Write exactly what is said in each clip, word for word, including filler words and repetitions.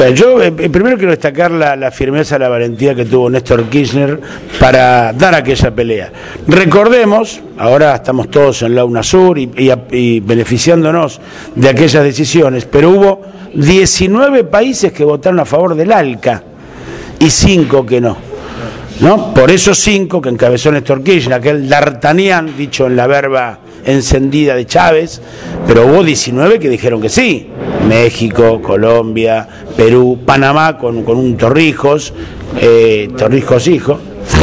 Claro, yo eh, primero quiero destacar la, la firmeza, la valentía que tuvo Néstor Kirchner para dar aquella pelea. Recordemos, ahora estamos todos en la UNASUR y, y, y beneficiándonos de aquellas decisiones, pero hubo diecinueve países que votaron a favor del ALCA y cinco que no. ¿No? Por esos cinco que encabezó Néstor Kirchner, aquel d'Artagnan, dicho en la verba encendida de Chávez, pero hubo diecinueve que dijeron que sí. México, Colombia, Perú, Panamá con, con un Torrijos, eh, Torrijos hijo,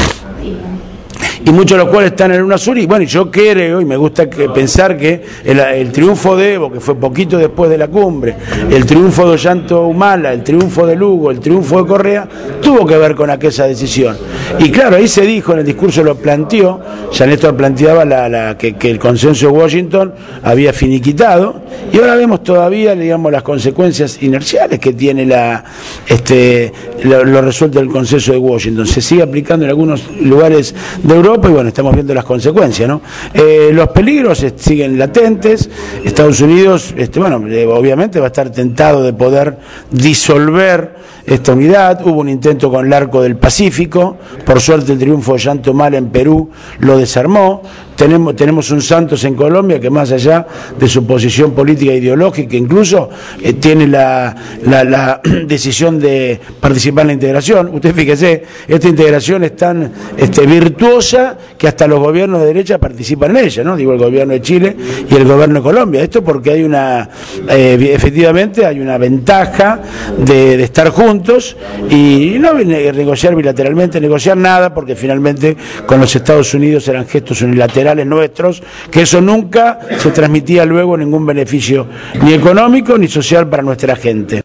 y muchos de los cuales están en el UNASUR, y bueno, yo creo y me gusta que, pensar que el, el triunfo de Evo, que fue poquito después de la cumbre, el triunfo de Ollanta Humala, el triunfo de Lugo, el triunfo de Correa, tuvo que ver con aquella decisión. Y claro, ahí se dijo, en el discurso lo planteó, ya Néstor planteaba la, la, que, que el consenso de Washington había finiquitado, y ahora vemos todavía, digamos, las consecuencias inerciales que tiene la, este, lo, lo resuelto del consenso de Washington. Se sigue aplicando en algunos lugares de Europa, y bueno, estamos viendo las consecuencias, ¿no? Eh, los peligros eh, siguen latentes. Estados Unidos, este, bueno, eh, obviamente va a estar tentado de poder disolver esta unidad. Hubo un intento con el Arco del Pacífico, por suerte el triunfo de Ollanta Humala en Perú lo desarmó. Tenemos, tenemos un Santos en Colombia que, más allá de su posición política e ideológica, incluso eh, tiene la, la, la decisión de participar en la integración. Usted fíjese, esta integración es tan este, virtuosa que hasta los gobiernos de derecha participan en ella, ¿no? Digo, el gobierno de Chile y el gobierno de Colombia. Esto porque hay una, eh, efectivamente, hay una ventaja de, de estar juntos y no negociar bilateralmente, negociar nada, porque finalmente con los Estados Unidos eran gestos unilaterales nuestros, que eso nunca se transmitía luego ningún beneficio ni económico ni social para nuestra gente.